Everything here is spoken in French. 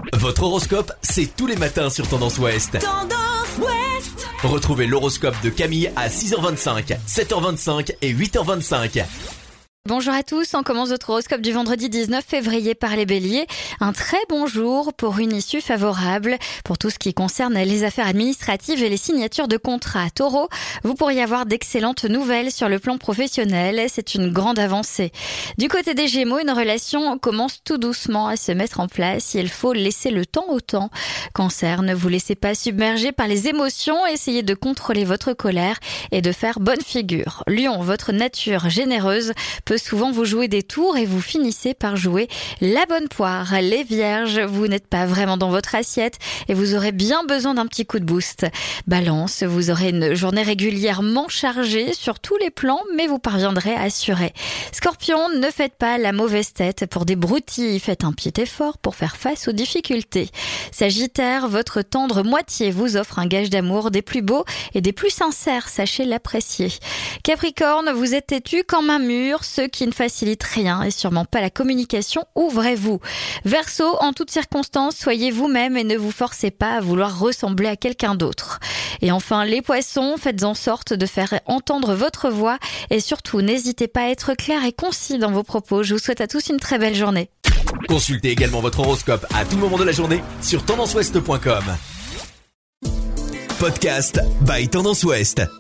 Votre horoscope, c'est tous les matins sur Tendance Ouest. Tendance Ouest. Retrouvez l'horoscope de Camille à 6h25, 7h25 et 8h25. Bonjour à tous, on commence notre horoscope du vendredi 19 février par les béliers. Un très bon jour pour une issue favorable pour tout ce qui concerne les affaires administratives et les signatures de contrats. Taureau, vous pourriez avoir d'excellentes nouvelles sur le plan professionnel, c'est une grande avancée. Du côté des Gémeaux, une relation commence tout doucement à se mettre en place et il faut laisser le temps au temps. Cancer, ne vous laissez pas submerger par les émotions, essayez de contrôler votre colère et de faire bonne figure. Lion, votre nature généreuse peut souvent vous jouer des tours et vous finissez par jouer la bonne poire. Les Vierges, vous n'êtes pas vraiment dans votre assiette et vous aurez bien besoin d'un petit coup de boost. Balance, vous aurez une journée régulièrement chargée sur tous les plans, mais vous parviendrez à assurer. Scorpion, ne faites pas la mauvaise tête pour des broutilles, faites un petit effort pour faire face aux difficultés. Sagittaire, votre tendre moitié vous offre un gage d'amour des plus beaux et des plus sincères, sachez l'apprécier. Capricorne, vous êtes têtu comme un mur, ceux qui ne facilitent rien et sûrement pas la communication, ouvrez-vous. Verseau, en toutes circonstances, soyez vous-même et ne vous forcez pas à vouloir ressembler à quelqu'un d'autre. Et enfin, les poissons, faites en sorte de faire entendre votre voix et surtout, n'hésitez pas à être clair et concis dans vos propos. Je vous souhaite à tous une très belle journée. Consultez également votre horoscope à tout moment de la journée sur tendanceouest.com. Podcast by Tendance Ouest.